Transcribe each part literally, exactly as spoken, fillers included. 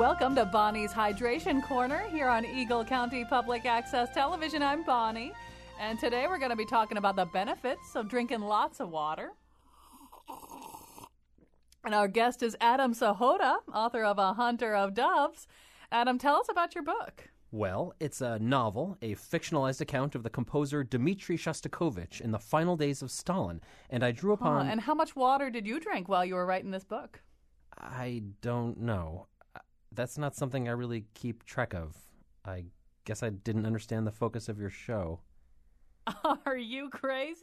welcome to Bonnie's Hydration Corner here on Eagle County Public Access Television. I'm Bonnie, and today we're going to be talking about the benefits of drinking lots of water. And our guest is Adam Sahota, author of A Hunter of Doves. Adam, tell us about your book. Well, it's a novel, a fictionalized account of the composer Dmitri Shostakovich in the final days of Stalin, and I drew upon... Oh, and how much water did you drink while you were writing this book? I don't know. That's not something I really keep track of. I guess I didn't understand the focus of your show. Are you crazy?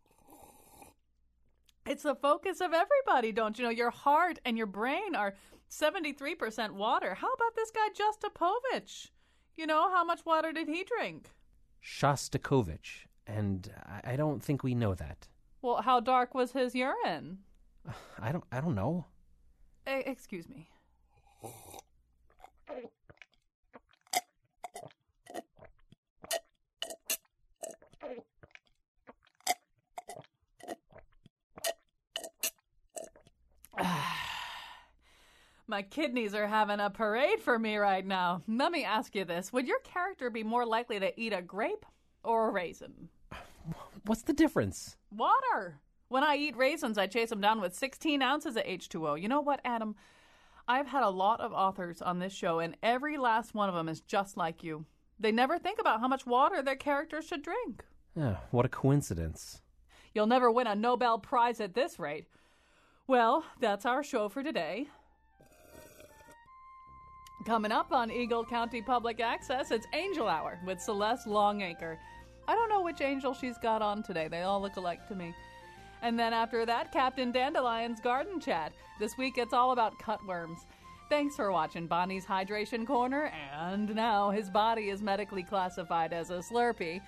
It's the focus of everybody, don't you know? Your heart and your brain are seventy-three percent water. How about this guy, Shostakovich? You know, how much water did he drink? Shostakovich. And I don't think we know that. Well, how dark was his urine? I don't I don't know. E- excuse me. My kidneys are having a parade for me right now. Let me ask you this. Would your character be more likely to eat a grape or a raisin? What's the difference? Water. When I eat raisins, I chase them down with sixteen ounces of H two O. You know what, Adam? I've had a lot of authors on this show, and every last one of them is just like you. They never think about how much water their characters should drink. Oh, what a coincidence. You'll never win a Nobel Prize at this rate. Well, that's our show for today. Coming up on Eagle County Public Access, it's Angel Hour with Celeste Longacre. I don't know which angel she's got on today. They all look alike to me. And then after that, Captain Dandelion's Garden Chat. This week, it's all about cutworms. Thanks for watching Bonnie's Hydration Corner. And now his body is medically classified as a Slurpee,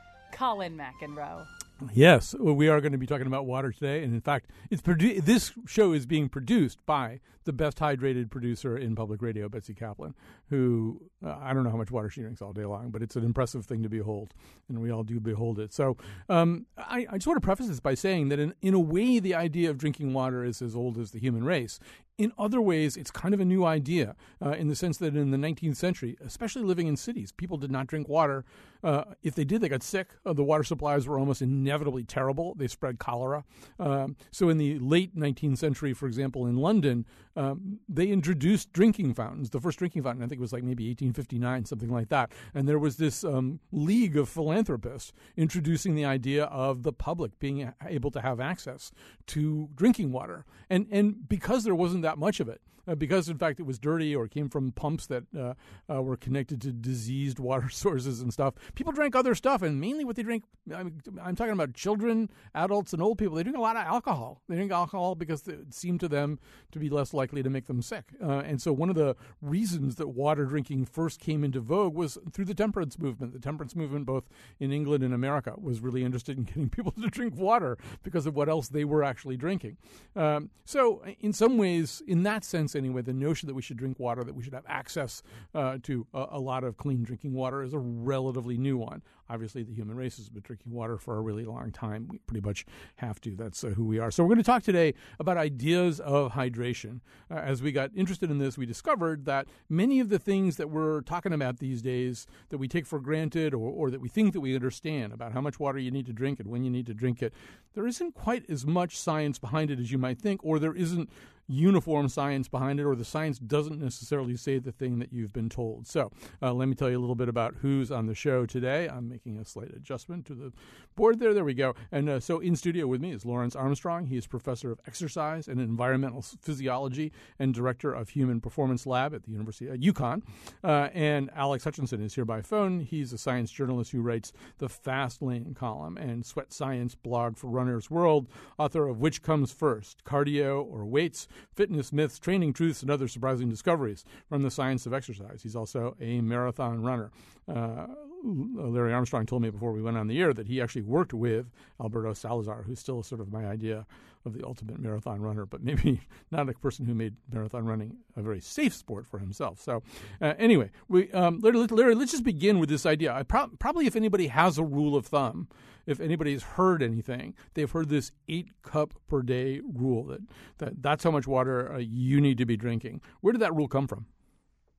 Colin McEnroe. Yes, well, we are going to be talking about water today, and in fact, it's produ- this show is being produced by the best hydrated producer in public radio, Betsy Kaplan, who, uh, I don't know how much water she drinks all day long, but it's an impressive thing to behold, and we all do behold it. So um, I, I just want to preface this by saying that in, in a way, the idea of drinking water is as old as the human race. In other ways, it's kind of a new idea uh, in the sense that in the nineteenth century, especially living in cities, people did not drink water. Uh, if they did, they got sick. Uh, the water supplies were almost inevitably terrible. They spread cholera. Um, so in the late nineteenth century, for example, in London, um, they introduced drinking fountains. The first drinking fountain, I think it was like maybe eighteen fifty-nine, something like that. And there was this um, league of philanthropists introducing the idea of the public being able to have access to drinking water. And, and because there wasn't that much of it, uh, because, in fact, it was dirty or came from pumps that uh, uh, were connected to diseased water sources and stuff, people drank other stuff. And mainly what they drink, I mean, I'm talking about children, adults, and old people. They drink a lot of alcohol. They drink alcohol because it seemed to them to be less likely to make them sick. Uh, and so one of the reasons that water drinking first came into vogue was through the temperance movement. The temperance movement, both in England and America, was really interested in getting people to drink water because of what else they were actually drinking. Um, so in some ways, in that sense anyway, the notion that we should drink water, that we should have access uh, to a, a lot of clean drinking water is a relatively new one. Obviously, the human race has been drinking water for a really long time. We pretty much have to. That's uh, who we are. So we're going to talk today about ideas of hydration. Uh, as we got interested in this, we discovered that many of the things that we're talking about these days that we take for granted or, or that we think that we understand about how much water you need to drink and when you need to drink it, there isn't quite as much science behind it as you might think, or there isn't uniform science behind it, or the science doesn't necessarily say the thing that you've been told. So uh, let me tell you a little bit about who's on the show today. I'm making a slight adjustment to the board there. There we go. And uh, so in studio with me is Lawrence Armstrong. He is professor of exercise and environmental physiology and director of Human Performance Lab at the University of UConn. Uh, and Alex Hutchinson is here by phone. He's a science journalist who writes the Fast Lane column and Sweat Science blog for Runner's World, author of Which Comes First, Cardio or Weights? Fitness Myths, Training Truths, and Other Surprising Discoveries from the Science of Exercise. He's also a marathon runner. Uh, Larry Armstrong told me before we went on the air that he actually worked with Alberto Salazar, who's still sort of my idea of the ultimate marathon runner, but maybe not a person who made marathon running a very safe sport for himself. So uh, anyway, we um, Larry, Larry, let's just begin with this idea. I pro- probably if anybody has a rule of thumb, if anybody's heard anything, they've heard this eight cup per day rule, that, that that's how much water uh, you need to be drinking. Where did that rule come from?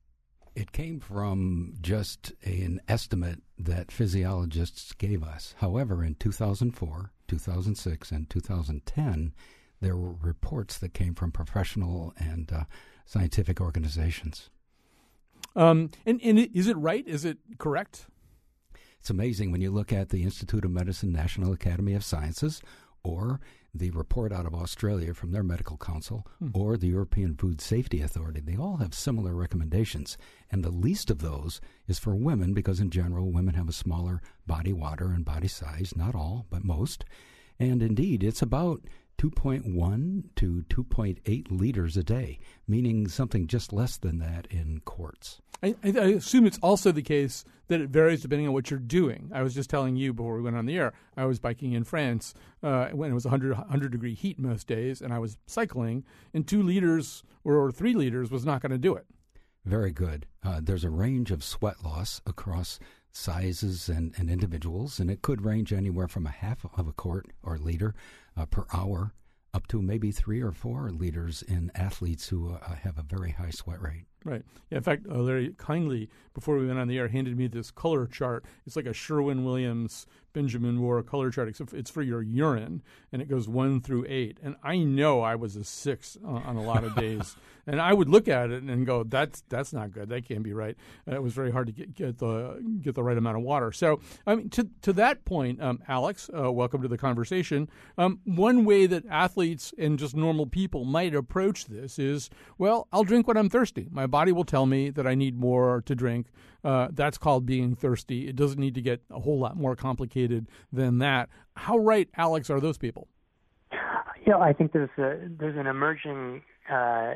It came from just an estimate that physiologists gave us. However, in two thousand four, two thousand six, and two thousand ten, there were reports that came from professional and uh, scientific organizations. Um, and, and is it right? Is it correct? It's amazing when you look at the Institute of Medicine, National Academy of Sciences, or the report out of Australia from their medical council, hmm. or the European Food Safety Authority. They all have similar recommendations, and the least of those is for women, because in general, women have a smaller body water and body size, not all, but most. And indeed, it's about two point one to two point eight liters a day, meaning something just less than that in quarts. I, I assume it's also the case that it varies depending on what you're doing. I was just telling you before we went on the air, I was biking in France uh, when it was one hundred, one hundred degree heat most days, and I was cycling, and two liters or three liters was not going to do it. Very good. Uh, there's a range of sweat loss across sizes and, and individuals, and it could range anywhere from a half of a quart or liter uh, per hour up to maybe three or four liters in athletes who uh, have a very high sweat rate. Right. Yeah, in fact, uh, Larry kindly, before we went on the air, handed me this color chart. It's like a Sherwin-Williams Benjamin Moore color chart, except it's for your urine, and it goes one through eight. And I know I was a six uh, on a lot of days. And I would look at it and go, that's that's not good. That can't be right. Uh, it was very hard to get, get the get the right amount of water. So, I mean, to to that point, um, Alex, uh, welcome to the conversation. Um, one way that athletes and just normal people might approach this is, well, I'll drink when I'm thirsty. My body will tell me that I need more to drink. Uh, that's called being thirsty. It doesn't need to get a whole lot more complicated than that. How right, Alex, are those people? You know, I think there's a, there's an emerging, uh,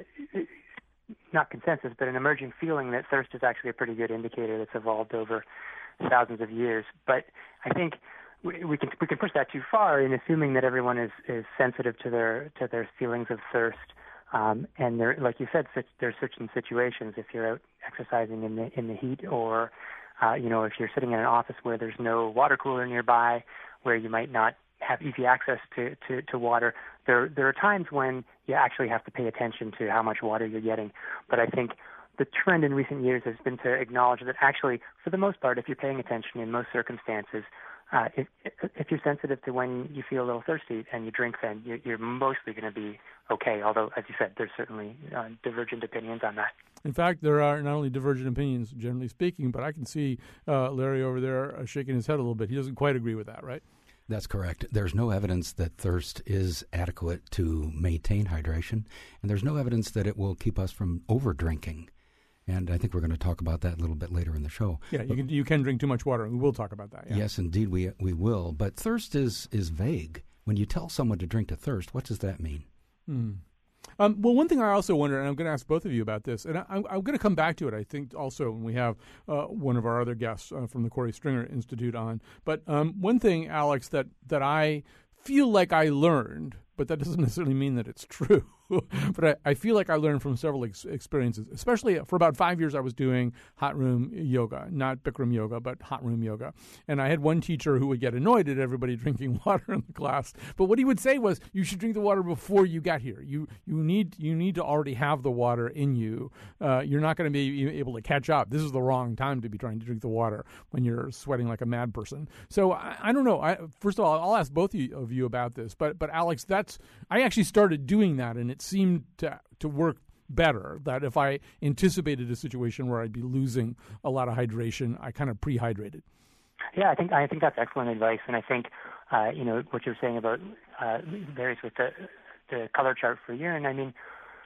not consensus, but an emerging feeling that thirst is actually a pretty good indicator that's evolved over thousands of years. But I think we, we can we can push that too far in assuming that everyone is, is sensitive to their to their feelings of thirst. Um, and there, like you said, there's certain situations. If you're out exercising in the in the heat, or uh, you know, if you're sitting in an office where there's no water cooler nearby, where you might not have easy access to, to, to water, there there are times when you actually have to pay attention to how much water you're getting. But I think the trend in recent years has been to acknowledge that actually, for the most part, if you're paying attention in most circumstances, Uh, if, if you're sensitive to when you feel a little thirsty and you drink, then you're, you're mostly going to be okay. Although, as you said, there's certainly uh, divergent opinions on that. In fact, there are not only divergent opinions, generally speaking, but I can see uh, Larry over there uh, shaking his head a little bit. He doesn't quite agree with that, right? That's correct. There's no evidence that thirst is adequate to maintain hydration, and there's no evidence that it will keep us from over-drinking. And I think we're going to talk about that a little bit later in the show. Yeah, you can you can drink too much water, and we will talk about that. Yeah. Yes, indeed, we we will. But thirst is is vague. When you tell someone to drink to thirst, what does that mean? Hmm. Um, well, one thing I also wonder, and I'm going to ask both of you about this, and I, I'm, I'm going to come back to it, I think, also when we have uh, one of our other guests uh, from the Corey Stringer Institute on. But um, one thing, Alex, that, that I feel like I learned, but that doesn't necessarily mean that it's true. But I, I feel like I learned from several ex- experiences, especially for about five years I was doing hot room yoga, not Bikram yoga, but hot room yoga. And I had one teacher who would get annoyed at everybody drinking water in the class. But what he would say was, you should drink the water before you get here. You you need you need to already have the water in you. Uh, you're not going to be able to catch up. This is the wrong time to be trying to drink the water when you're sweating like a mad person. So I, I don't know. I, first of all, I'll ask both of you about this. But, but Alex, that's I actually started doing that, and it seemed to to work better, that if I anticipated a situation where I'd be losing a lot of hydration, I kind of pre-hydrated. Yeah, I think I think that's excellent advice, and I think uh, you know what you're saying about uh, varies with the the color chart for urine. I mean,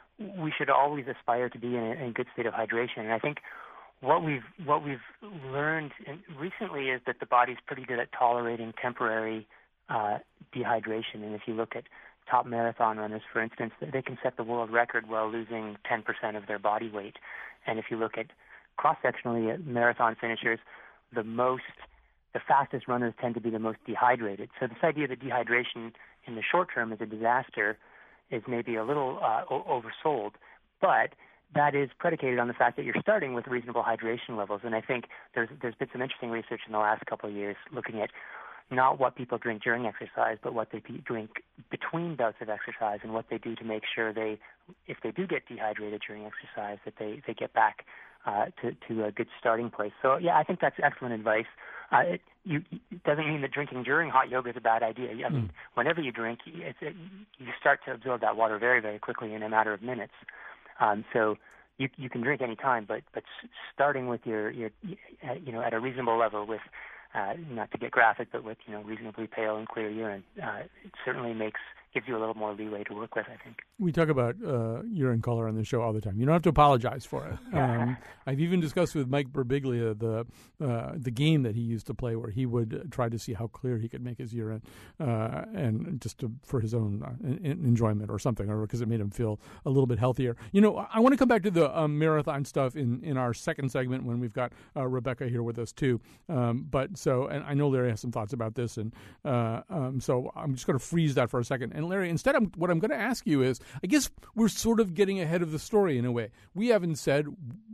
we should always aspire to be in a, in a good state of hydration, and I think what we've what we've learned in, recently is that the body's pretty good at tolerating temporary uh, dehydration, and if you look at top marathon runners, for instance, they can set the world record while losing ten percent of their body weight. And if you look at cross-sectionally at marathon finishers, the most, the fastest runners tend to be the most dehydrated. So this idea that dehydration in the short term is a disaster is maybe a little uh, o- oversold, but that is predicated on the fact that you're starting with reasonable hydration levels. And I think there's there's been some interesting research in the last couple of years looking at not what people drink during exercise, but what they drink between bouts of exercise and what they do to make sure they, if they do get dehydrated during exercise, that they, they get back uh, to to a good starting place. So yeah, I think that's excellent advice. Uh, it, you, it doesn't mean that drinking during hot yoga is a bad idea. I mean, mm. whenever you drink, it's, it, you start to absorb that water very, very quickly in a matter of minutes. Um, so you you can drink any time, but but starting with your your you know at a reasonable level with uh, not to get graphic, but with you know reasonably pale and clear urine, uh, it certainly makes gives you a little more leeway to work with, I think. We talk about uh, urine color on the show all the time. You don't have to apologize for it. Um, I've even discussed with Mike Birbiglia the uh, the game that he used to play where he would try to see how clear he could make his urine uh, and just to, for his own uh, in, enjoyment or something, or because it made him feel a little bit healthier. You know, I want to come back to the um, marathon stuff in, in our second segment when we've got uh, Rebecca here with us too. Um, but so, and I know Larry has some thoughts about this, and uh, um, so I'm just going to freeze that for a second. And Larry, instead, I'm, what I'm going to ask you is, I guess we're sort of getting ahead of the story in a way. We haven't said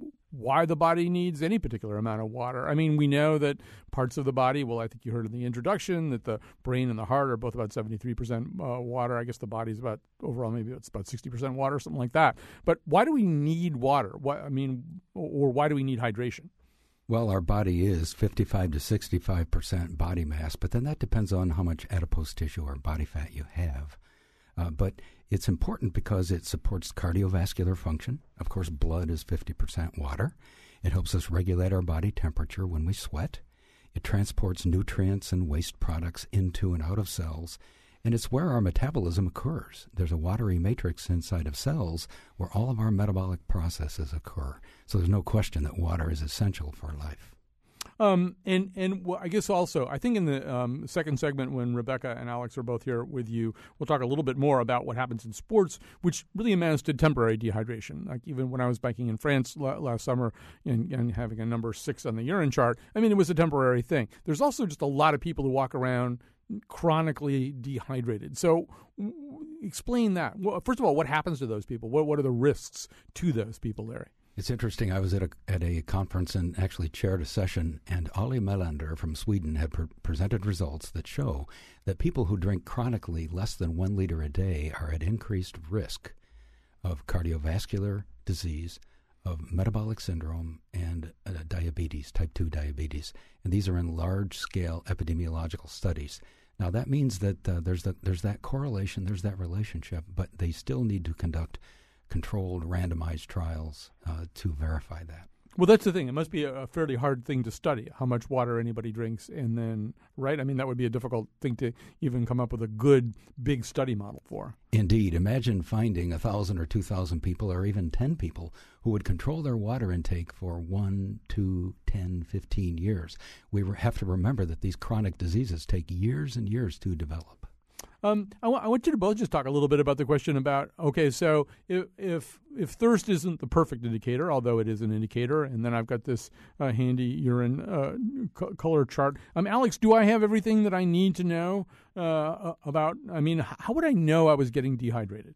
why the body needs any particular amount of water. I mean, we know that parts of the body, well, I think you heard in the introduction that the brain and the heart are both about seventy-three percent uh, water. I guess the body's about, overall, maybe it's about sixty percent water, something like that. But why do we need water? Why, I mean, or why do we need hydration? Well, our body is fifty-five to sixty-five percent body mass, but then that depends on how much adipose tissue or body fat you have. Uh, but it's important because it supports cardiovascular function. Of course, blood is fifty percent water. It helps us regulate our body temperature when we sweat. It transports nutrients and waste products into and out of cells. And it's where our metabolism occurs. There's a watery matrix inside of cells where all of our metabolic processes occur. So there's no question that water is essential for life. Um, and and well, I guess also, I think in the um, second segment when Rebecca and Alex are both here with you, we'll talk a little bit more about what happens in sports, which really amounts to temporary dehydration. Like even when I was biking in France la- last summer and, and having a number six on the urine chart, I mean, it was a temporary thing. There's also just a lot of people who walk around chronically dehydrated. So w- explain that. Well, first of all, what happens to those people? What, what are the risks to those people, Larry? It's interesting. I was at a at a conference and actually chaired a session, and Ali Melander from Sweden had pre- presented results that show that people who drink chronically less than one liter a day are at increased risk of cardiovascular disease, of metabolic syndrome, and uh, diabetes, type two diabetes. And these are in large-scale epidemiological studies. Now, that means that uh, there's, the, there's that correlation, there's that relationship, but they still need to conduct controlled, randomized trials uh, to verify that. Well, that's the thing. It must be a fairly hard thing to study, how much water anybody drinks, and then, right? I mean, that would be a difficult thing to even come up with a good, big study model for. Indeed. Imagine finding one thousand or two thousand people or even ten people who would control their water intake for one, two, ten, fifteen years. We have to remember that these chronic diseases take years and years to develop. Um, I, w- I want you to both just talk a little bit about the question about, okay, so if if, if thirst isn't the perfect indicator, although it is an indicator, and then I've got this uh, handy urine uh, c- color chart. Um, Alex, do I have everything that I need to know uh, about, I mean, how would I know I was getting dehydrated?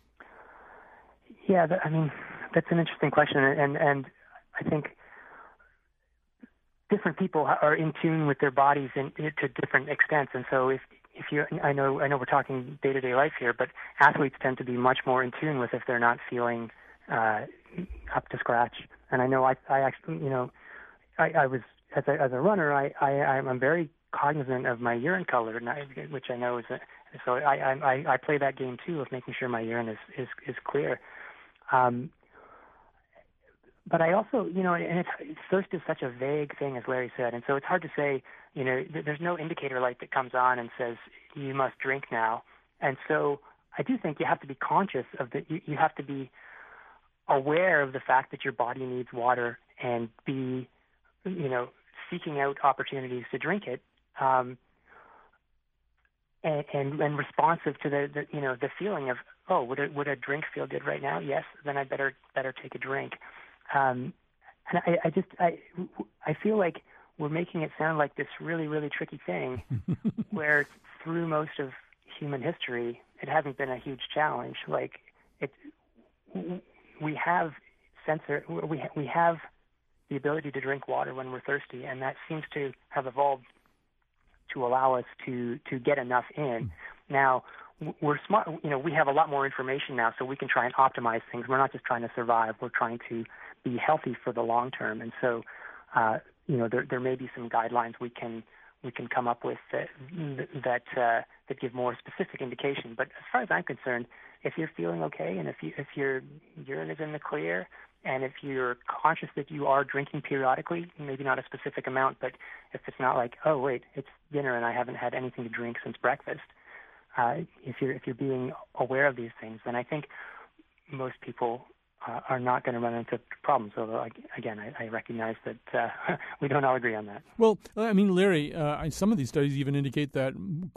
Yeah, that, I mean, that's an interesting question, and and I think different people are in tune with their bodies in, to different extents, and so if If you, I know, I know we're talking day-to-day life here, but athletes tend to be much more in tune with if they're not feeling uh, up to scratch. And I know, I, I actually, you know, I, I was as a as a runner, I, I I'm very cognizant of my urine color, and I, which I know is a, so I, I I play that game too of making sure my urine is is, is clear. Um, But I also, you know, and it's, thirst is such a vague thing, as Larry said, and so it's hard to say, you know, th- there's no indicator light that comes on and says, you must drink now. And so I do think you have to be conscious of the, you, you have to be aware of the fact that your body needs water and be, you know, seeking out opportunities to drink it, um, and, and, and responsive to the, the, you know, the feeling of, oh, would a, would a drink feel good right now? Yes, then I better better take a drink. Um, and I, I just, I, I feel like we're making it sound like this really, really tricky thing where through most of human history, it hasn't been a huge challenge. Like it, we have sensor, we, we have the ability to drink water when we're thirsty, and that seems to have evolved to allow us to, to get enough in. Now, we're smart, you know, we have a lot more information now, so we can try and optimize things. We're not just trying to survive. We're trying to be healthy for the long term. And so, uh, you know, there there may be some guidelines we can we can come up with that that uh, that give more specific indication. But as far as I'm concerned, if you're feeling okay and if you if your urine is in the clear, and if you're conscious that you are drinking periodically, maybe not a specific amount, but if it's not like, oh wait, it's dinner and I haven't had anything to drink since breakfast, uh, if you're if you're being aware of these things, then I think most people uh, are not going to run into problems. Although again, I, I recognize that uh, we don't all agree on that. Well, I mean, Larry, uh, some of these studies even indicate that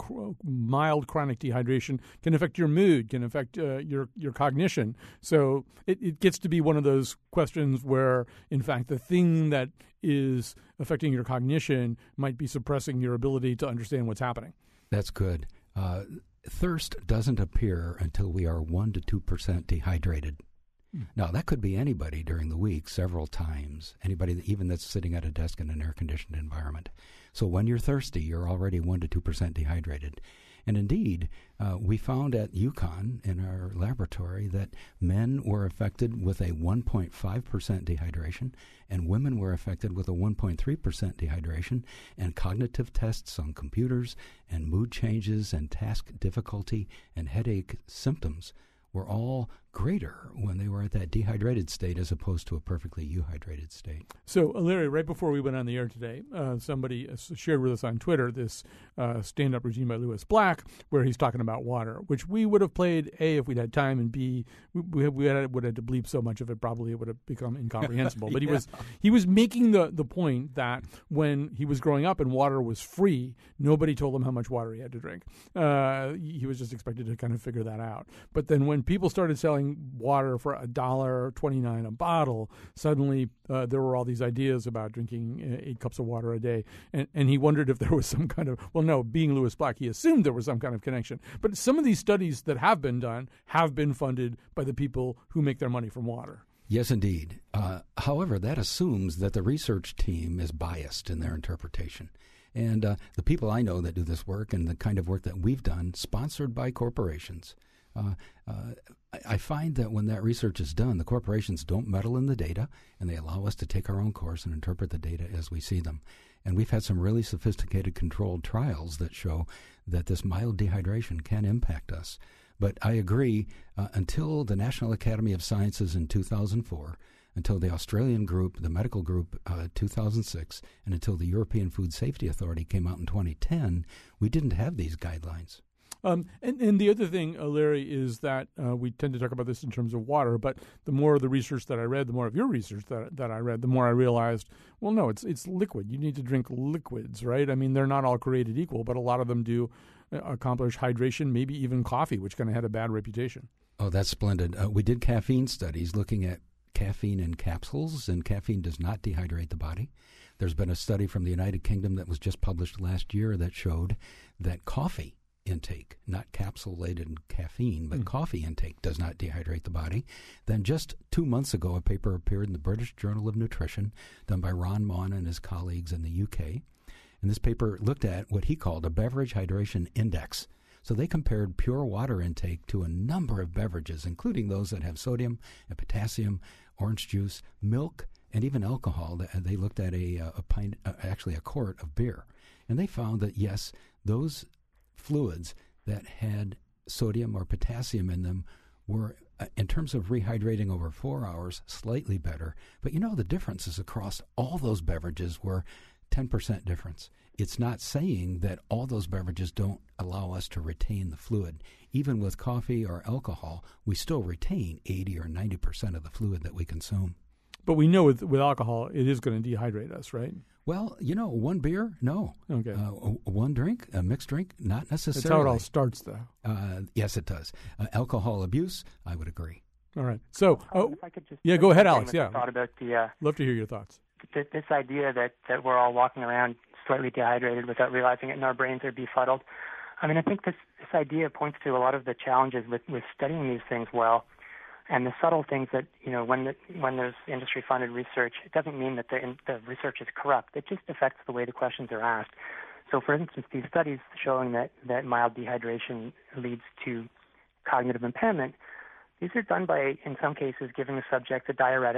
mild chronic dehydration can affect your mood, can affect uh, your your cognition. So it, it gets to be one of those questions where, in fact, the thing that is affecting your cognition might be suppressing your ability to understand what's happening. That's good. Uh, thirst doesn't appear until we are one to two percent dehydrated. Hmm. Now, that could be anybody during the week several times, anybody that, even that's sitting at a desk in an air-conditioned environment. So when you're thirsty, you're already one to two percent dehydrated. And indeed, uh, we found at UConn in our laboratory that men were affected with a one point five percent dehydration and women were affected with a one point three percent dehydration, and cognitive tests on computers and mood changes and task difficulty and headache symptoms were all greater when they were at that dehydrated state as opposed to a perfectly euhydrated state. So, uh, Larry, right before we went on the air today, uh, somebody uh, shared with us on Twitter this uh, stand-up routine by Lewis Black where he's talking about water, which we would have played, A, if we'd had time, and B, we, we, we had, would have to bleep so much of it, probably it would have become incomprehensible. But yeah. he was he was making the, the point that when he was growing up and water was free, nobody told him how much water he had to drink. Uh, he was just expected to kind of figure that out. But then when people started selling water for a dollar twenty-nine a bottle, suddenly uh, there were all these ideas about drinking uh, eight cups of water a day, and and he wondered if there was some kind of, well, no, being Lewis Black, he assumed there was some kind of connection. But some of these studies that have been done have been funded by the people who make their money from water. Yes, indeed. Uh, however, that assumes that the research team is biased in their interpretation. And uh, the people I know that do this work and the kind of work that we've done, sponsored by corporations, Uh, uh, I find that when that research is done, the corporations don't meddle in the data, and they allow us to take our own course and interpret the data as we see them. And we've had some really sophisticated controlled trials that show that this mild dehydration can impact us. But I agree, uh, until the National Academy of Sciences in two thousand four, until the Australian group, the medical group, uh, two thousand six, and until the European Food Safety Authority came out in twenty ten, we didn't have these guidelines. Um, and, and the other thing, uh, Larry, is that uh, we tend to talk about this in terms of water, but the more of the research that I read, the more of your research that that I read, the more I realized, well, no, it's it's liquid. You need to drink liquids, right? I mean, they're not all created equal, but a lot of them do uh, accomplish hydration, maybe even coffee, which kind of had a bad reputation. Oh, that's splendid. Uh, we did caffeine studies looking at caffeine in capsules, and caffeine does not dehydrate the body. There's been a study from the United Kingdom that was just published last year that showed that coffee intake, not capsulated caffeine, but mm. coffee intake does not dehydrate the body. Then just two months ago, a paper appeared in the British Journal of Nutrition done by Ron Maughan and his colleagues in the U K. And this paper looked at what he called a beverage hydration index. So they compared pure water intake to a number of beverages, including those that have sodium and potassium, orange juice, milk, and even alcohol. They looked at a, a pint, uh, actually a quart of beer. And they found that, yes, those fluids that had sodium or potassium in them were, uh, in terms of rehydrating over four hours, slightly better. But you know, the differences across all those beverages were ten percent difference. It's not saying that all those beverages don't allow us to retain the fluid. Even with coffee or alcohol, we still retain eighty or ninety percent of the fluid that we consume. But we know with, with alcohol, it is going to dehydrate us, right? Well, you know, one beer, no. Okay. Uh, one drink, a mixed drink, not necessarily. That's how it all starts, though. Uh, yes, it does. Uh, alcohol abuse, I would agree. All right. So, oh, if I could just yeah, go ahead, Alex. Yeah. Thought about the. Uh, Love to hear your thoughts. Th- this idea that, that we're all walking around slightly dehydrated without realizing it, and our brains are befuddled. I mean, I think this this idea points to a lot of the challenges with, with studying these things well. And the subtle things that, you know, when the, when there's industry-funded research, it doesn't mean that the, the research is corrupt. It just affects the way the questions are asked. So, for instance, these studies showing that, that mild dehydration leads to cognitive impairment, these are done by, in some cases, giving the subject a diuretic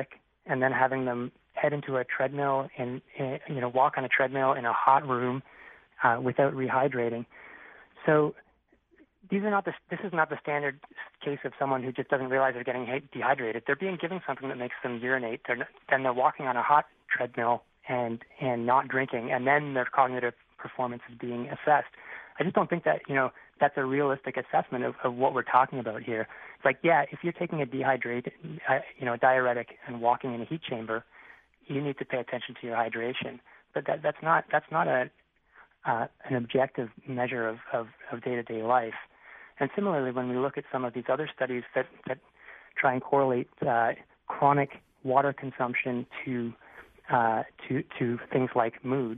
and then having them head into a treadmill and, and you know walk on a treadmill in a hot room uh, without rehydrating. So these are not the, this is not the standard case of someone who just doesn't realize they're getting dehydrated. They're being given something that makes them urinate. They're, then they're walking on a hot treadmill and and not drinking, and then their cognitive performance is being assessed. I just don't think that, you know, that's a realistic assessment of, of what we're talking about here. It's like, yeah, if you're taking a dehydrated, uh, you know, diuretic and walking in a heat chamber, you need to pay attention to your hydration. But that, that's not that's not a uh, an objective measure of, of, of day-to-day life. And similarly, when we look at some of these other studies that, that try and correlate uh, chronic water consumption to uh, to to things like mood,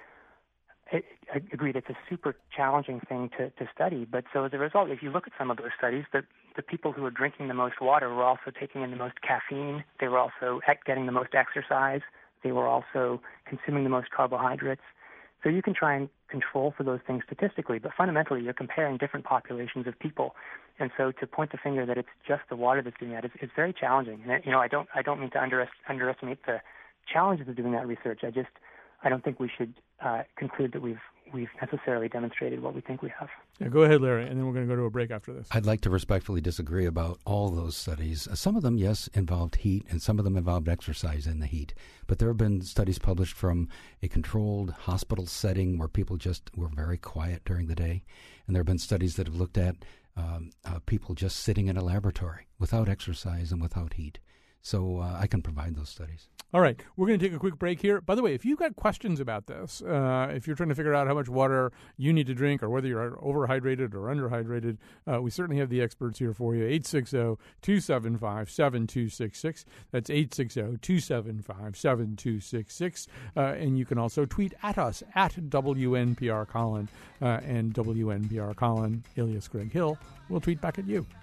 I, I agreed it's a super challenging thing to, to study. But so as a result, if you look at some of those studies, the, the people who were drinking the most water were also taking in the most caffeine. They were also getting the most exercise. They were also consuming the most carbohydrates. So you can try and control for those things statistically, but fundamentally you're comparing different populations of people. And so to point the finger that it's just the water that's doing that is, is very challenging. And, you know, I don't I don't mean to underest, underestimate the challenges of doing that research. I just I don't think we should uh, conclude that we've we've necessarily demonstrated what we think we have. Yeah, go ahead, Larry, and then we're going to go to a break after this. I'd like to respectfully disagree about all those studies. Uh, some of them, yes, involved heat, and some of them involved exercise in the heat. But there have been studies published from a controlled hospital setting where people just were very quiet during the day. And there have been studies that have looked at um, uh, people just sitting in a laboratory without exercise and without heat. So uh, I can provide those studies. All right. We're going to take a quick break here. By the way, if you've got questions about this, uh, if you're trying to figure out how much water you need to drink or whether you're overhydrated or underhydrated, uh, we certainly have the experts here for you. eight six zero, two seven five, seven two six six. That's eight six zero, two seven five, seven two six six. Uh, and you can also tweet at us, at W N P R Colin, uh, and W N P R Colin, alias Greg Hill, will tweet back at you.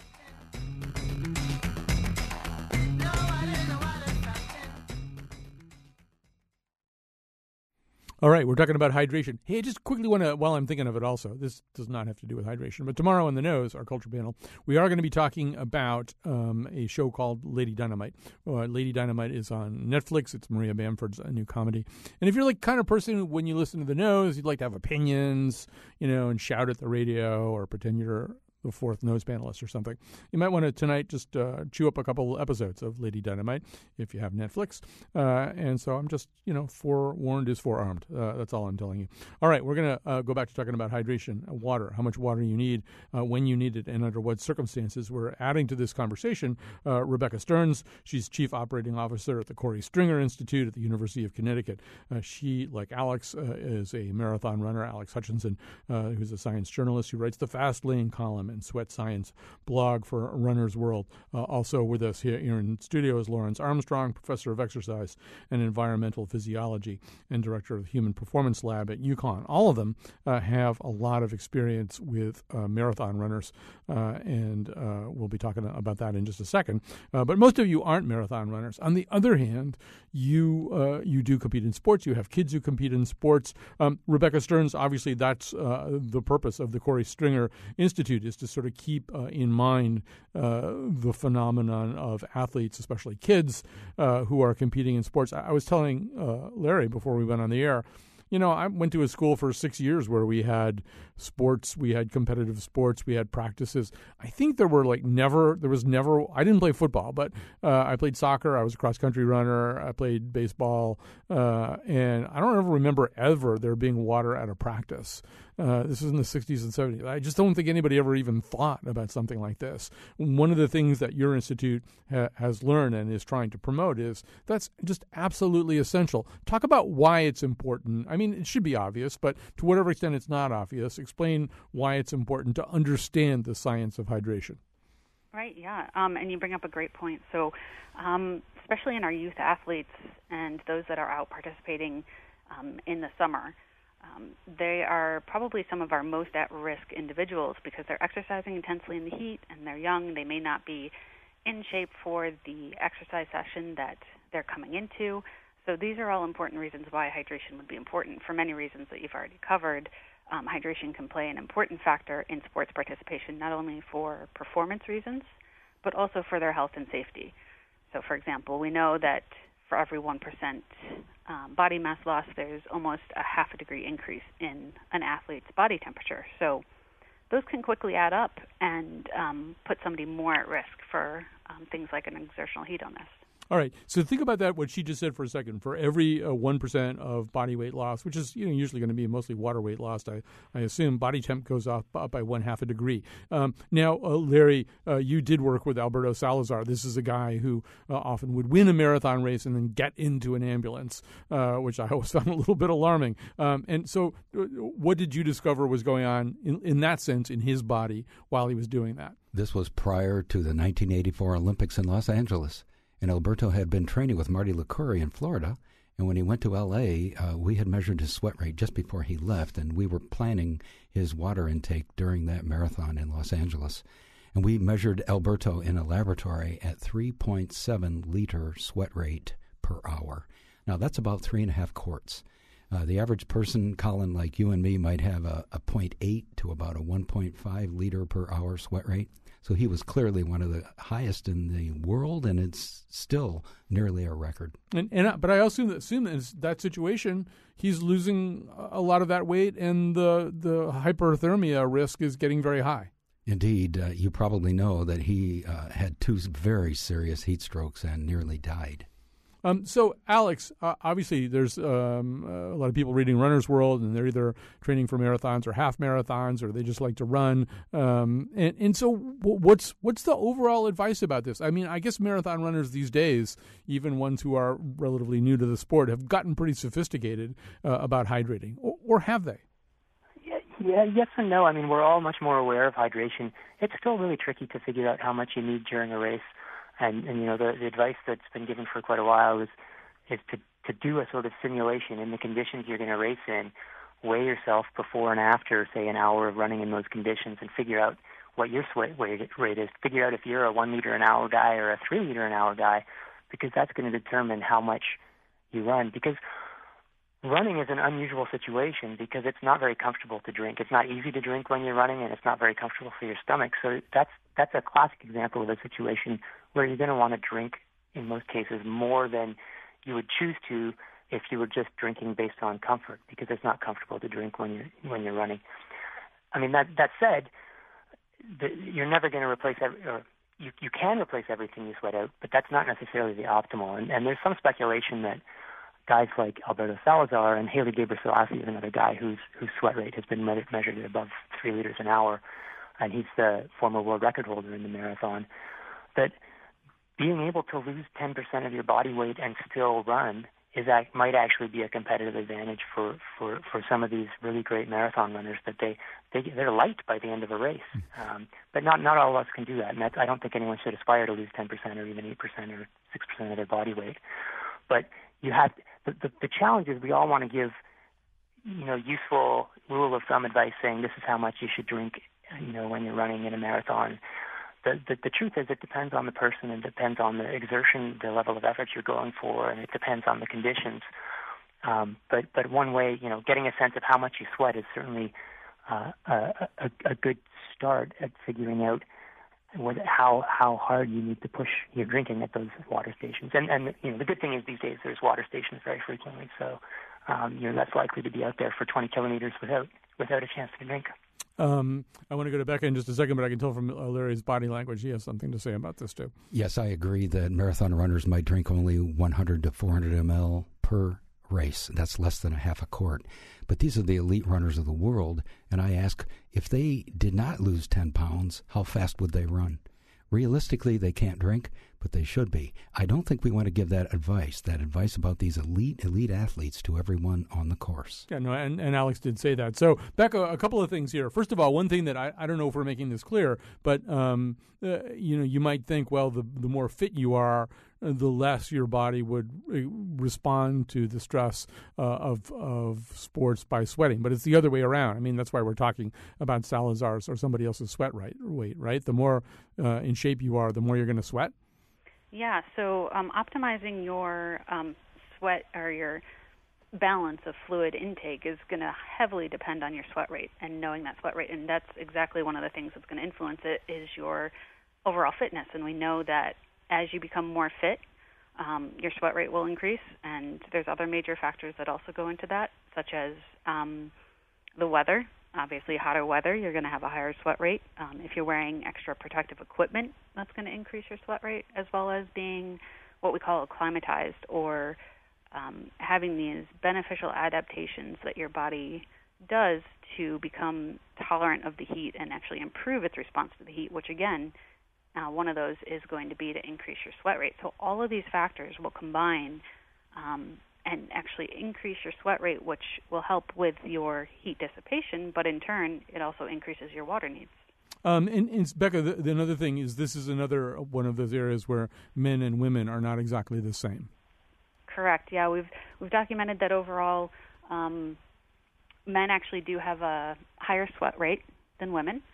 All right, we're talking about hydration. Hey, I just quickly want to, while I'm thinking of it also, this does not have to do with hydration, but tomorrow on The Nose, our culture panel, we are going to be talking about um, a show called Lady Dynamite. Uh, Lady Dynamite is on Netflix. It's Maria Bamford's uh, new comedy. And if you're like kind of person who, when you listen to The Nose, you'd like to have opinions, you know, and shout at the radio or pretend you're the fourth nose panelist or something, you might want to tonight just uh, chew up a couple episodes of Lady Dynamite if you have Netflix. Uh, and so I'm just, you know, forewarned is forearmed. Uh, that's all I'm telling you. All right, we're going to uh, go back to talking about hydration, water, how much water you need, uh, when you need it, and under what circumstances. We're adding to this conversation uh, Rebecca Stearns. She's Chief Operating Officer at the Corey Stringer Institute at the University of Connecticut. Uh, she, like Alex, uh, is a marathon runner. Alex Hutchinson, uh, who's a science journalist who writes the Fast Lane column and Sweat Science blog for Runner's World. Uh, also with us here, here in studio is Lawrence Armstrong, professor of exercise and environmental physiology and director of the Human Performance Lab at UConn. All of them uh, have a lot of experience with uh, marathon runners, uh, and uh, we'll be talking about that in just a second. Uh, but most of you aren't marathon runners. On the other hand, you uh, you do compete in sports. You have kids who compete in sports. Um, Rebecca Stearns, obviously, that's uh, the purpose of the Corey Stringer Institute, is to sort of keep uh, in mind uh, the phenomenon of athletes, especially kids, uh, who are competing in sports. I, I was telling uh, Larry before we went on the air, you know, I went to a school for six years where we had sports, we had competitive sports, we had practices. I think there were like never, there was never, I didn't play football, but uh, I played soccer, I was a cross-country runner, I played baseball, uh, and I don't ever remember ever there being water at a practice. Uh, this was in the sixties and seventies. I just don't think anybody ever even thought about something like this. One of the things that your institute ha- has learned and is trying to promote is that's just absolutely essential. Talk about why it's important. I mean, it should be obvious, but to whatever extent it's not obvious, explain why it's important to understand the science of hydration. Right, yeah, um, and you bring up a great point. So um, especially in our youth athletes and those that are out participating um, in the summer, Um, they are probably some of our most at-risk individuals because they're exercising intensely in the heat and they're young. They may not be in shape for the exercise session that they're coming into. So these are all important reasons why hydration would be important. For many reasons that you've already covered, um, hydration can play an important factor in sports participation, not only for performance reasons, but also for their health and safety. So, for example, we know that for every one percent um, body mass loss, there's almost a half a degree increase in an athlete's body temperature. So those can quickly add up and um, put somebody more at risk for um, things like an exertional heat illness. All right. So think about that, what she just said for a second. For every uh, one percent of body weight loss, which is you know usually going to be mostly water weight loss, I, I assume, body temp goes up, up by one half a degree. Um, now, uh, Larry, uh, you did work with Alberto Salazar. This is a guy who uh, often would win a marathon race and then get into an ambulance, uh, which I always found a little bit alarming. Um, and so uh, what did you discover was going on in, in that sense in his body while he was doing that? This was prior to the nineteen eighty-four Olympics in Los Angeles. And Alberto had been training with Marty LaCourie in Florida. And when he went to L A, uh, we had measured his sweat rate just before he left. And we were planning his water intake during that marathon in Los Angeles. And we measured Alberto in a laboratory at three point seven liter sweat rate per hour. Now, that's about three and a half quarts. Uh, the average person, Colin, like you and me, might have a, a zero point eight to about a one point five liter per hour sweat rate. So he was clearly one of the highest in the world, and it's still nearly a record. And, and but I also assume that in that situation, he's losing a lot of that weight, and the the hyperthermia risk is getting very high. Indeed, uh, you probably know that he uh, had two very serious heat strokes and nearly died. Um, so, Alex, uh, obviously there's um, a lot of people reading Runner's World, and they're either training for marathons or half marathons, or they just like to run. Um, and, and so what's what's the overall advice about this? I mean, I guess marathon runners these days, even ones who are relatively new to the sport, have gotten pretty sophisticated uh, about hydrating, or, or have they? Yeah, yeah, yes and no. I mean, we're all much more aware of hydration. It's still really tricky to figure out how much you need during a race. And, and you know, the, the advice that's been given for quite a while is is to, to do a sort of simulation in the conditions you're going to race in, weigh yourself before and after, say, an hour of running in those conditions, and figure out what your sweat rate is. Figure out if you're a one liter an hour guy or a three liter an hour guy, because that's going to determine how much you run. Because running is an unusual situation because it's not very comfortable to drink. It's not easy to drink when you're running, and it's not very comfortable for your stomach. So that's that's a classic example of a situation where you're going to want to drink, in most cases, more than you would choose to if you were just drinking based on comfort, because it's not comfortable to drink when you're when you're running. I mean, that that said, the, you're never going to replace every, or you you can replace everything you sweat out, but that's not necessarily the optimal. And, and there's some speculation that guys like Alberto Salazar and Haile Gebrselassie is another guy whose whose sweat rate has been me- measured at above three liters an hour, and he's the former world record holder in the marathon. That being able to lose ten percent of your body weight and still run is that might actually be a competitive advantage for, for, for some of these really great marathon runners, that they, they they're light by the end of a race. Um, but not not all of us can do that, and that's, I don't think anyone should aspire to lose ten percent or even eight percent or six percent of their body weight. But you have the, the the challenge is we all want to give, you know, useful rule of thumb advice saying this is how much you should drink, you know, when you're running in a marathon. The, the the truth is it depends on the person, and depends on the exertion, the level of effort you're going for, and it depends on the conditions. Um, but but one way, you know, getting a sense of how much you sweat is certainly uh, a, a, a good start at figuring out what, how how hard you need to push your drinking at those water stations. And and you know, the good thing is these days there's water stations very frequently, so um, you're less likely to be out there for twenty kilometers without without a chance to drink. Um, I want to go to Becca in just a second, but I can tell from uh, Larry's body language he has something to say about this too. Yes, I agree that marathon runners might drink only one hundred to four hundred milliliters per race. That's less than a half a quart. But these are the elite runners of the world, and I ask, if they did not lose ten pounds, how fast would they run? Realistically, they can't drink, but they should be. I don't think we want to give that advice, that advice about these elite, elite athletes to everyone on the course. Yeah, no, and, and Alex did say that. So, Becca, a couple of things here. First of all, one thing that I, I don't know if we're making this clear, but, um, uh, you know, you might think, well, the, the more fit you are, the less your body would respond to the stress uh, of of sports by sweating. But it's the other way around. I mean, that's why we're talking about Salazar's or somebody else's sweat rate, right? The more uh, in shape you are, the more you're going to sweat? Yeah, so um, optimizing your um, sweat or your balance of fluid intake is going to heavily depend on your sweat rate and knowing that sweat rate. And that's exactly one of the things that's going to influence it is your overall fitness. And we know that as you become more fit, um, your sweat rate will increase. And there's other major factors that also go into that, such as um, the weather. Obviously, hotter weather, you're going to have a higher sweat rate. Um, if you're wearing extra protective equipment, that's going to increase your sweat rate, as well as being what we call acclimatized, or um, having these beneficial adaptations that your body does to become tolerant of the heat and actually improve its response to the heat, which again, uh, one of those is going to be to increase your sweat rate. So all of these factors will combine um, and actually increase your sweat rate, which will help with your heat dissipation, but in turn, it also increases your water needs. Um, and, and Becca, the, the another thing is this is another one of those areas where men and women are not exactly the same. Correct. Yeah, we've we've documented that overall, um, men actually do have a higher sweat rate than women,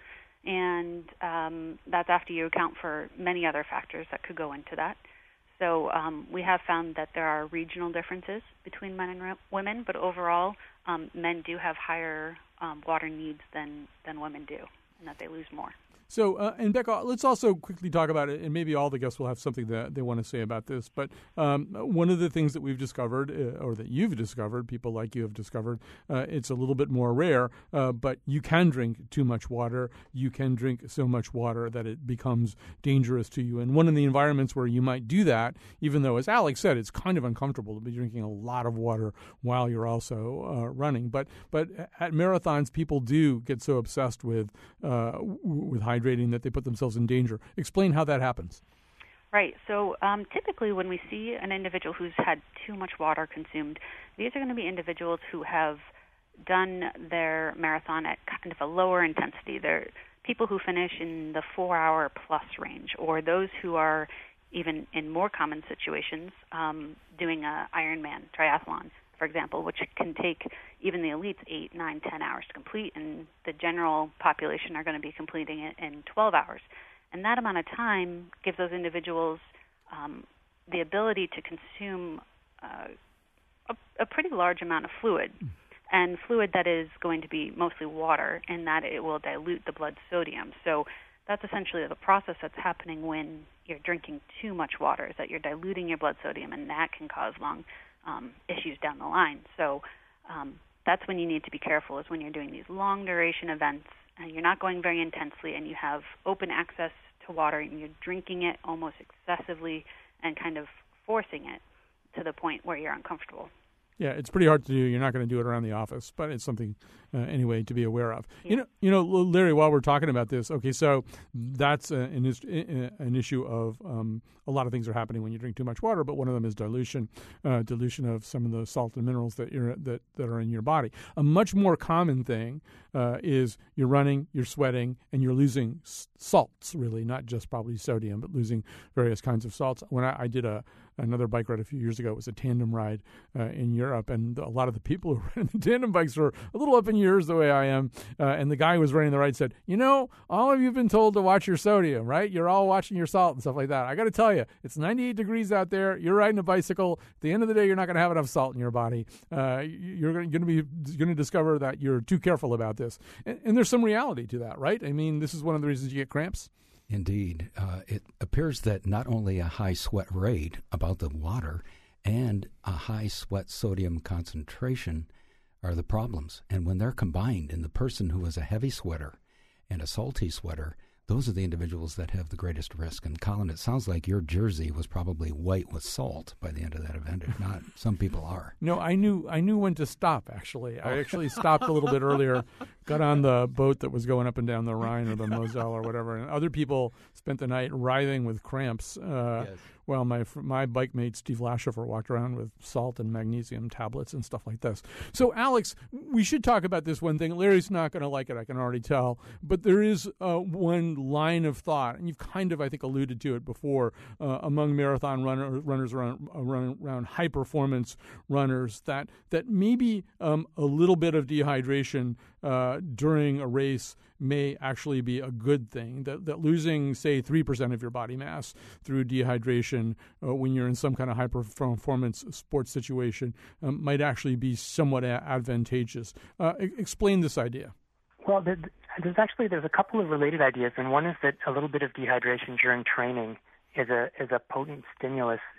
and um, that's after you account for many other factors that could go into that. So um, we have found that there are regional differences between men and re- women, but overall, um, men do have higher um, water needs than, than women do, and that they lose more. So, uh, and Becca, let's also quickly talk about it, and maybe all the guests will have something that they want to say about this, but um, one of the things that we've discovered, uh, or that you've discovered, people like you have discovered, uh, it's a little bit more rare, uh, but you can drink too much water. You can drink so much water that it becomes dangerous to you. And one of the environments where you might do that, even though, as Alex said, it's kind of uncomfortable to be drinking a lot of water while you're also uh, running. But but at marathons, people do get so obsessed with uh, with hydration that they put themselves in danger. Explain how that happens. Right. So um, typically when we see an individual who's had too much water consumed, these are going to be individuals who have done their marathon at kind of a lower intensity. They're people who finish in the four-hour plus range, or those who are even in more common situations um, doing a Ironman triathlon, for example, which can take even the elites eight, nine, ten hours to complete, and the general population are going to be completing it in twelve hours. And that amount of time gives those individuals um, the ability to consume uh, a, a pretty large amount of fluid, and fluid that is going to be mostly water, in that it will dilute the blood sodium. So that's essentially the process that's happening when you're drinking too much water, is that you're diluting your blood sodium, and that can cause lung Um, issues down the line. So um, that's when you need to be careful, is when you're doing these long duration events and you're not going very intensely and you have open access to water and you're drinking it almost excessively and kind of forcing it to the point where you're uncomfortable. Yeah, it's pretty hard to do. You're not going to do it around the office, but it's something uh, anyway to be aware of. Yeah. You know, you know, Larry. While we're talking about this, okay, so that's a, an, is, an issue of um, a lot of things are happening when you drink too much water, but one of them is dilution, uh, dilution of some of the salt and minerals that you're that, that are in your body. A much more common thing uh, is you're running, you're sweating, and you're losing s- salts. Really, not just probably sodium, but losing various kinds of salts. When I, I did a another bike ride a few years ago, it was a tandem ride uh, in Europe, and a lot of the people who ran the tandem bikes were a little up in years the way I am, uh, and the guy who was running the ride said, you know, all of you have been told to watch your sodium, right? You're all watching your salt and stuff like that. I got to tell you, it's ninety-eight degrees out there, you're riding a bicycle, at the end of the day, you're not going to have enough salt in your body. Uh, you're going to be going to discover that you're too careful about this. And, and there's some reality to that, right? I mean, this is one of the reasons you get cramps. Indeed. Uh, it appears that not only a high sweat rate about the water and a high sweat sodium concentration are the problems. And when they're combined in the person who is a heavy sweater and a salty sweater, those are the individuals that have the greatest risk. And Colin, it sounds like your jersey was probably white with salt by the end of that event. If not, some people are. No, I knew I knew when to stop, actually. I actually stopped a little bit earlier, got on the boat that was going up and down the Rhine or the Moselle or whatever, and other people spent the night writhing with cramps. Uh, Yes. Well, my my bike mate Steve Lashofer walked around with salt and magnesium tablets and stuff like this. So, Alex, we should talk about this one thing. Larry's not going to like it, I can already tell. But there is uh, one line of thought, and you've kind of, I think, alluded to it before, uh, among marathon runner, runners around, around, around high-performance runners, that, that maybe um, a little bit of dehydration uh, during a race may actually be a good thing, that, that losing, say, three percent of your body mass through dehydration uh, when you're in some kind of high-performance sports situation um, might actually be somewhat a- advantageous. Uh, e- explain this idea. Well, there's actually there's a couple of related ideas, and one is that a little bit of dehydration during training is a is a potent stimulus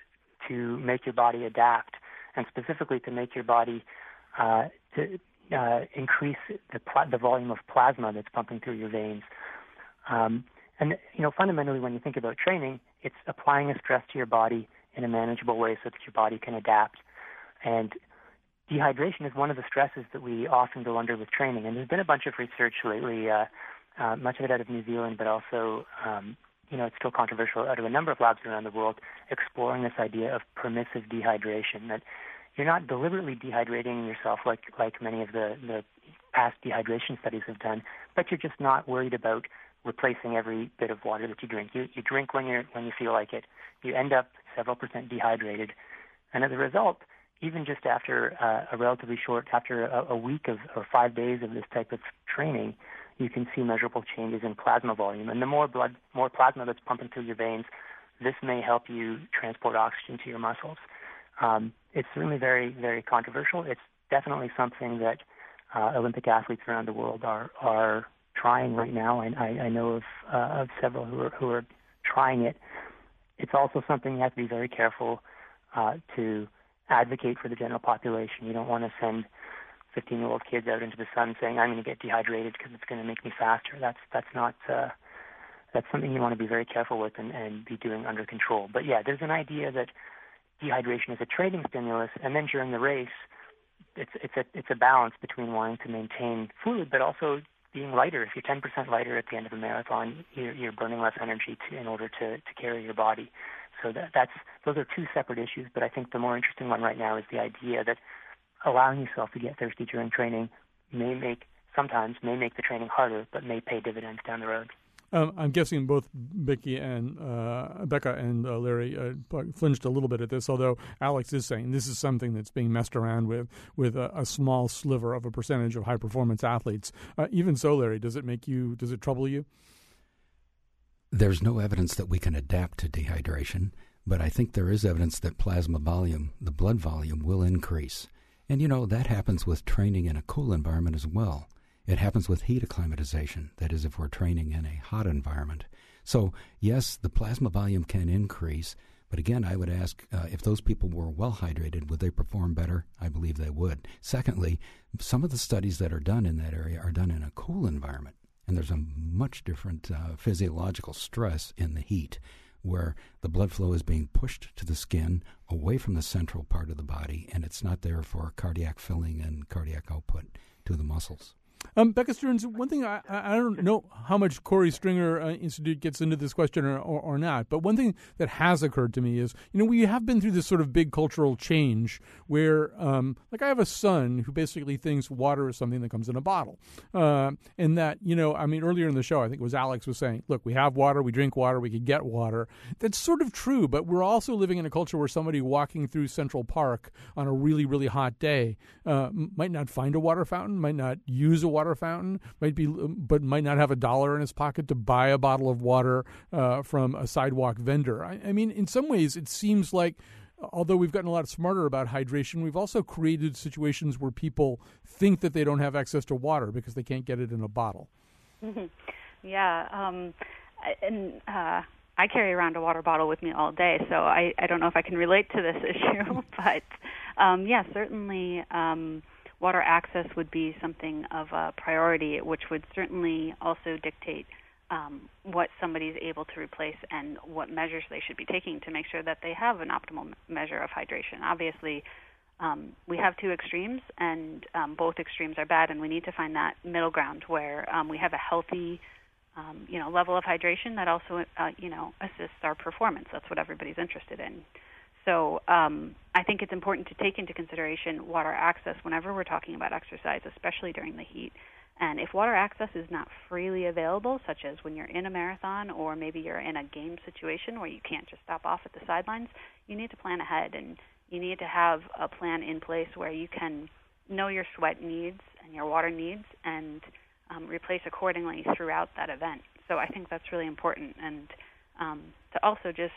to make your body adapt, and specifically to make your body uh, to uh, increase the, pl- the volume of plasma that's pumping through your veins. Um, and, you know, fundamentally, when you think about training, it's applying a stress to your body in a manageable way so that your body can adapt. And dehydration is one of the stresses that we often go under with training. And there's been a bunch of research lately, uh, uh, much of it out of New Zealand, but also, um, you know, it's still controversial, out of a number of labs around the world, exploring this idea of permissive dehydration, that you're not deliberately dehydrating yourself like, like many of the, the past dehydration studies have done, but you're just not worried about replacing every bit of water that you drink. You, you drink when, you're, when you feel like it. You end up several percent dehydrated. And as a result, even just after uh, a relatively short, after a, a week of or five days of this type of training, you can see measurable changes in plasma volume. And the more blood, more plasma that's pumping through your veins, this may help you transport oxygen to your muscles. Um, it's certainly very, very controversial. It's definitely something that uh, Olympic athletes around the world are are trying right now, and I, I know of uh, of several who are who are trying it. It's also something you have to be very careful uh, to advocate for the general population. You don't want to send fifteen-year-old kids out into the sun saying, "I'm going to get dehydrated because it's going to make me faster." That's that's not uh, that's something you want to be very careful with and, and be doing under control. But yeah, there's an idea that dehydration is a training stimulus, and then during the race, it's it's a it's a balance between wanting to maintain fluid but also being lighter. If you're ten percent lighter at the end of a marathon, you're, you're burning less energy to, in order to, to carry your body. So that, that's those are two separate issues, but I think the more interesting one right now is the idea that allowing yourself to get thirsty during training may make, sometimes may make the training harder, but may pay dividends down the road. Um, I'm guessing both Becky and uh, Becca and uh, Larry uh, flinched a little bit at this, although Alex is saying this is something that's being messed around with with a, a small sliver of a percentage of high-performance athletes. Uh, even so, Larry, does it make you, does it trouble you? There's no evidence that we can adapt to dehydration, but I think there is evidence that plasma volume, the blood volume, will increase. And, you know, that happens with training in a cool environment as well. It happens with heat acclimatization, that is, if we're training in a hot environment. So, yes, the plasma volume can increase, but again, I would ask uh, if those people were well hydrated, would they perform better? I believe they would. Secondly, some of the studies that are done in that area are done in a cool environment, and there's a much different uh, physiological stress in the heat, where the blood flow is being pushed to the skin away from the central part of the body, and it's not there for cardiac filling and cardiac output to the muscles. Um, Becca Stearns, one thing, I, I don't know how much Corey Stringer uh, Institute gets into this question or, or, or not, but one thing that has occurred to me is, you know, we have been through this sort of big cultural change where, um, like I have a son who basically thinks water is something that comes in a bottle. Uh, and that, you know, I mean, earlier in the show, I think it was Alex was saying, look, we have water, we drink water, we can get water. That's sort of true, but we're also living in a culture where somebody walking through Central Park on a really, really hot day uh, might not find a water fountain, might not use a water fountain, might be, but might not have a dollar in his pocket to buy a bottle of water uh, from a sidewalk vendor. I, I mean, in some ways, it seems like, although we've gotten a lot smarter about hydration, we've also created situations where people think that they don't have access to water because they can't get it in a bottle. Mm-hmm. Yeah, um, and uh, I carry around a water bottle with me all day, so I, I don't know if I can relate to this issue, but um, yeah, certainly. Um, Water access would be something of a priority, which would certainly also dictate um, what somebody is able to replace and what measures they should be taking to make sure that they have an optimal measure of hydration. Obviously, um, we have two extremes, and um, both extremes are bad, and we need to find that middle ground where um, we have a healthy, um, you know, level of hydration that also, uh, you know, assists our performance. That's what everybody's interested in. So um, I think it's important to take into consideration water access whenever we're talking about exercise, especially during the heat. And if water access is not freely available, such as when you're in a marathon or maybe you're in a game situation where you can't just stop off at the sidelines, you need to plan ahead, and you need to have a plan in place where you can know your sweat needs and your water needs and um, replace accordingly throughout that event. So I think that's really important. And um, to also just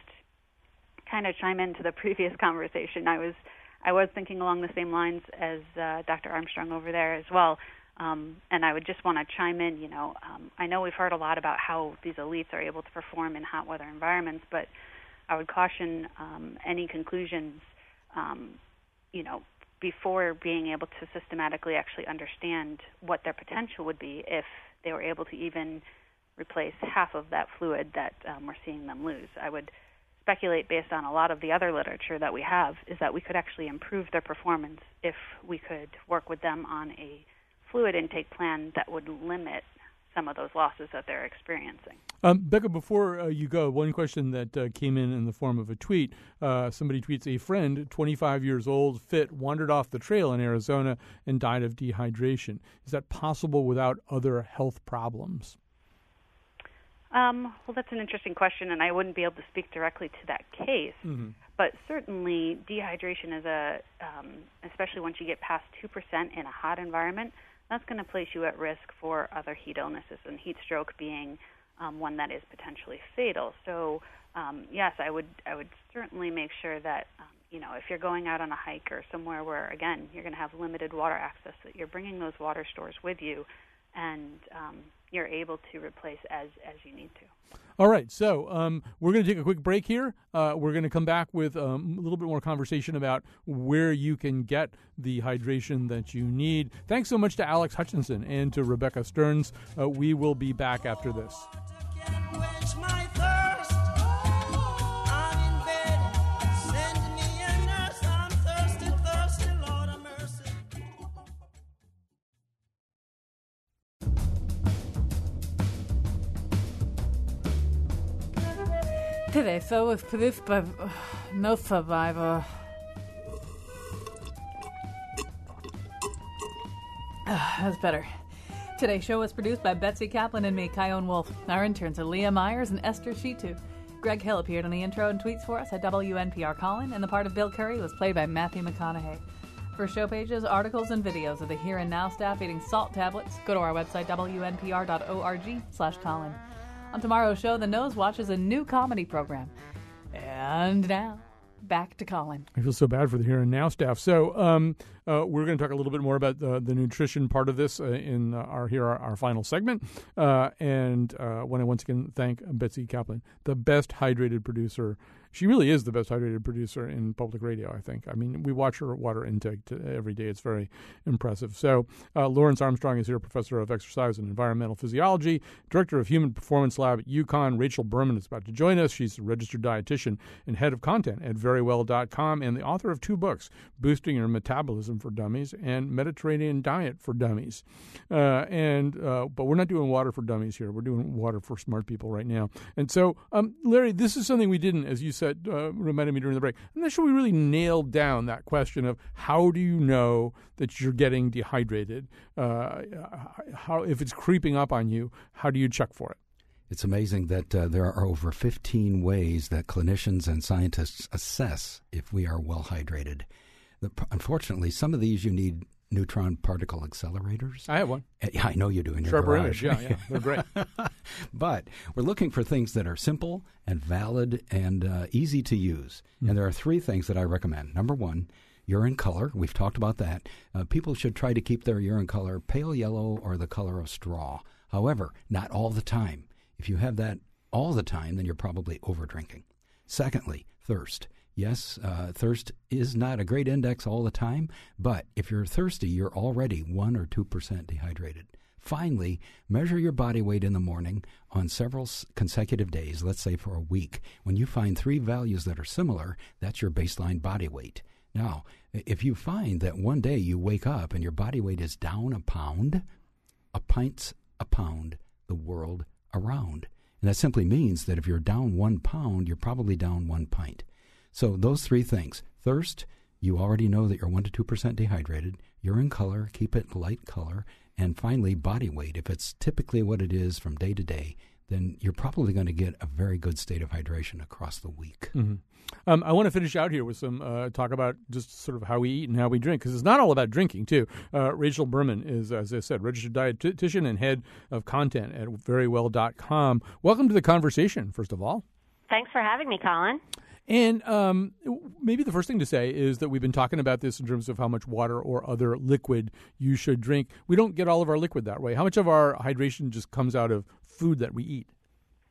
kind of chime into the previous conversation, I was I was thinking along the same lines as uh, Doctor Armstrong over there as well, um, and I would just want to chime in. You know, um, I know we've heard a lot about how these elites are able to perform in hot weather environments, but I would caution um, any conclusions, um, you know, before being able to systematically actually understand what their potential would be if they were able to even replace half of that fluid that um, we're seeing them lose. I would speculate, based on a lot of the other literature that we have, is that we could actually improve their performance if we could work with them on a fluid intake plan that would limit some of those losses that they're experiencing. Um, Becca, before uh, you go, one question that uh, came in in the form of a tweet. Uh, somebody tweets, a friend, twenty-five years old, fit, wandered off the trail in Arizona and died of dehydration. Is that possible without other health problems? Um, well, that's an interesting question, and I wouldn't be able to speak directly to that case. Mm-hmm. But certainly dehydration is a, um, especially once you get past two percent in a hot environment, that's going to place you at risk for other heat illnesses, and heat stroke being um, one that is potentially fatal. So, um, yes, I would I would certainly make sure that, um, you know, if you're going out on a hike or somewhere where, again, you're going to have limited water access, that you're bringing those water stores with you, and um, you're able to replace as, as you need to. All right, so um, we're going to take a quick break here. Uh, we're going to come back with um, a little bit more conversation about where you can get the hydration that you need. Thanks so much to Alex Hutchinson and to Rebecca Stearns. Uh, we will be back after this. Today, so was produced by uh, no survivor. Uh, that's better. Today's show was produced by Betsy Kaplan and me, Kyone Wolf. Our interns are Leah Myers and Esther Shitu. Greg Hill appeared on the intro and tweets for us at W N P R Colin, and the part of Bill Curry was played by Matthew McConaughey. For show pages, articles, and videos of the Here and Now staff eating salt tablets, go to our website, W N P R dot org slash Colin. On tomorrow's show, The Nose watches a new comedy program. And now, back to Colin. I feel so bad for the Here and Now staff. So um, uh, we're going to talk a little bit more about the, the nutrition part of this uh, in uh, our here our, our final segment. Uh, and uh, want to once again thank Betsy Kaplan, the best hydrated producer. She really is the best hydrated producer in public radio, I think. I mean, we watch her water intake to, every day. It's very impressive. So uh, Lawrence Armstrong is here, professor of exercise and environmental physiology, director of Human Performance Lab at UConn. Rachel Berman is about to join us. She's a registered dietitian and head of content at verywell dot com and the author of two books, Boosting Your Metabolism for Dummies and Mediterranean Diet for Dummies. Uh, and uh, But we're not doing water for dummies here. We're doing water for smart people right now. And so, um, Larry, this is something we didn't, as you said, That uh, reminded me during the break. I'm not sure we really nailed down that question of how do you know that you're getting dehydrated? Uh, how if it's creeping up on you, how do you check for it? It's amazing that uh, there are over fifteen ways that clinicians and scientists assess if we are well hydrated. The, unfortunately, some of these you need neutron particle accelerators. I have one. Yeah, I know you do in your Sharper garage. image, yeah, yeah, they're great. But we're looking for things that are simple and valid and uh, easy to use. Mm-hmm. And there are three things that I recommend. Number one, urine color. We've talked about that. Uh, people should try to keep their urine color pale yellow or the color of straw. However, not all the time. If you have that all the time, then you're probably over-drinking. Secondly, thirst. Yes, uh, thirst is not a great index all the time, but if you're thirsty, you're already one or two percent dehydrated. Finally, measure your body weight in the morning on several consecutive days, let's say for a week. When you find three values that are similar, that's your baseline body weight. Now, if you find that one day you wake up and your body weight is down a pound, a pint's a pound the world around. And that simply means that if you're down one pound, you're probably down one pint. So those three things, thirst, you already know that you're one to two percent dehydrated, urine color, keep it light color, and finally body weight. If it's typically what it is from day to day, then you're probably going to get a very good state of hydration across the week. Mm-hmm. Um, I want to finish out here with some uh, talk about just sort of how we eat and how we drink, because it's not all about drinking, too. Uh, Rachel Berman is, as I said, registered dietitian and head of content at verywell dot com. Welcome to the conversation, first of all. Thanks for having me, Colin. And um, maybe the first thing to say is that we've been talking about this in terms of how much water or other liquid you should drink. We don't get all of our liquid that way. How much of our hydration just comes out of food that we eat?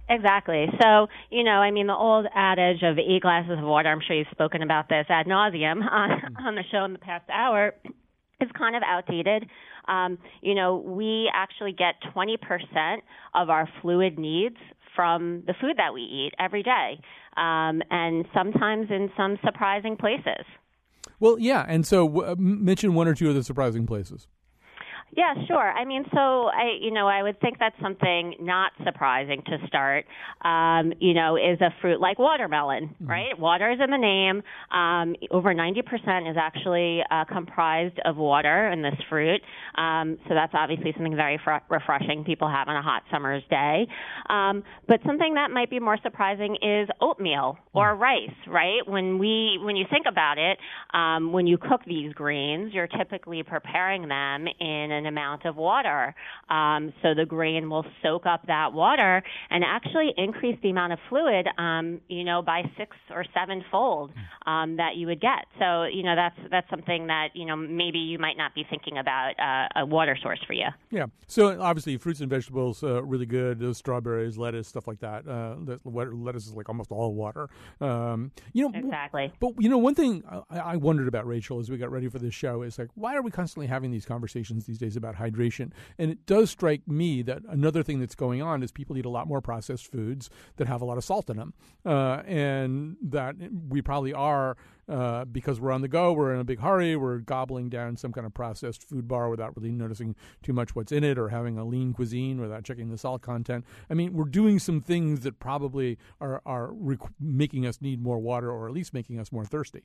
Exactly. So, you know, I mean, the old adage of eight glasses of water, I'm sure you've spoken about this ad nauseum on, on the show in the past hour, is kind of outdated. Um, you know, we actually get twenty percent of our fluid needs from the food that we eat every day, um, and sometimes in some surprising places. Well, yeah, and so w- mention one or two of the surprising places. Yeah, sure. I mean, so I, you know, I would think that's something not surprising to start. Um, you know, is a fruit like watermelon, mm-hmm. right? Water is in the name. Um, over ninety percent is actually uh, comprised of water in this fruit. Um, so that's obviously something very fr- refreshing people have on a hot summer's day. Um, but something that might be more surprising is oatmeal or mm-hmm. rice, right? When we, when you think about it, um, when you cook these grains, you're typically preparing them in an amount of water. Um, so the grain will soak up that water and actually increase the amount of fluid, um, you know, by six or seven fold um, that you would get. So, you know, that's that's something that, you know, maybe you might not be thinking about uh, a water source for you. Yeah. So obviously fruits and vegetables, uh, really good. Those strawberries, lettuce, stuff like that. Uh, lettuce is like almost all water. Um, you know, exactly. But, you know, one thing I, I wondered about, Rachel, as we got ready for this show is like, why are we constantly having these conversations these days about hydration? And it does strike me that another thing that's going on is people eat a lot more processed foods that have a lot of salt in them, uh, and that we probably are uh, because we're on the go, we're in a big hurry, we're gobbling down some kind of processed food bar without really noticing too much what's in it, or having a lean cuisine without checking the salt content. I mean, we're doing some things that probably are are rec- making us need more water, or at least making us more thirsty.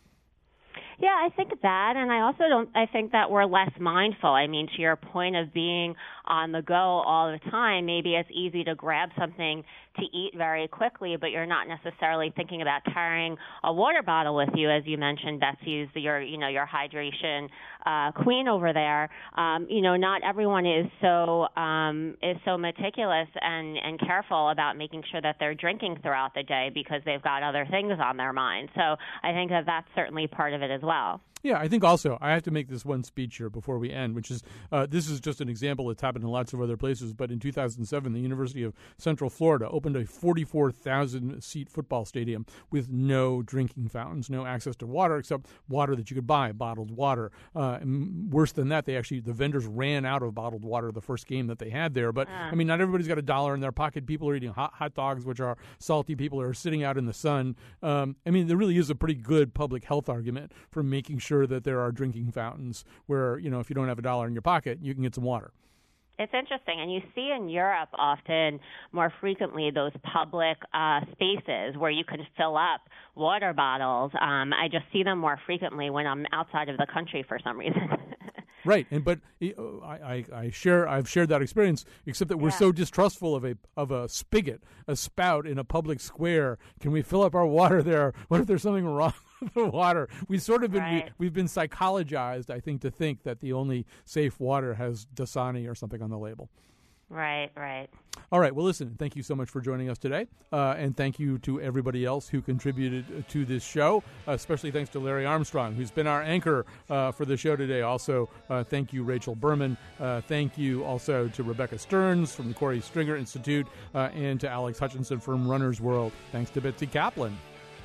Yeah, I think that, and I also don't, I think that we're less mindful. I mean, to your point of being on the go all the time, maybe it's easy to grab something to eat very quickly, but you're not necessarily thinking about carrying a water bottle with you, as you mentioned. Betsy's your, you know, your hydration uh, queen over there. Um, you know, not everyone is so um, is so meticulous and, and careful about making sure that they're drinking throughout the day because they've got other things on their mind. So I think that that's certainly part of it as well. Yeah, I think also I have to make this one speech here before we end, which is uh, this is just an example that's happened in lots of other places. But in two thousand seven, the University of Central Florida opened a forty-four thousand seat football stadium with no drinking fountains, no access to water except water that you could buy, bottled water. Uh, and worse than that, they actually the vendors ran out of bottled water the first game that they had there. But uh. I mean, not everybody's got a dollar in their pocket. People are eating hot, hot dogs, which are salty. People are sitting out in the sun. Um, I mean, there really is a pretty good public health argument for making sure that there are drinking fountains where, you know, if you don't have a dollar in your pocket, you can get some water. It's interesting, and you see in Europe often more frequently those public uh, spaces where you can fill up water bottles. Um, I just see them more frequently when I'm outside of the country for some reason. Right, and but I, I, I share I've shared that experience, except that we're yeah. so distrustful of a of a spigot, a spout in a public square. Can we fill up our water there? What if there's something wrong with the water? We've sort of been right. we, we've been psychologized, I think, to think that the only safe water has Dasani or something on the label. Right, right. All right. Well, listen, thank you so much for joining us today. Uh, and thank you to everybody else who contributed to this show, uh, especially thanks to Larry Armstrong, who's been our anchor uh, for the show today. Also, uh, thank you, Rachel Berman. Uh, thank you also to Rebecca Stearns from the Corey Stringer Institute uh, and to Alex Hutchinson from Runner's World. Thanks to Betsy Kaplan.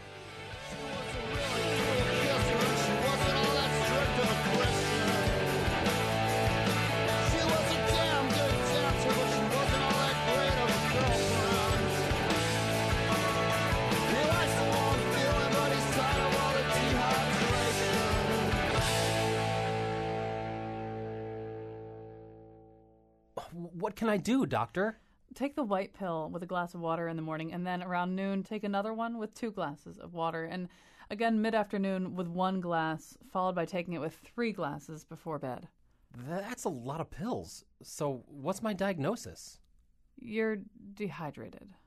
What can I do, doctor? Take the white pill with a glass of water in the morning, and then around noon, take another one with two glasses of water. And again, mid-afternoon with one glass, followed by taking it with three glasses before bed. That's a lot of pills. So what's my diagnosis? You're dehydrated.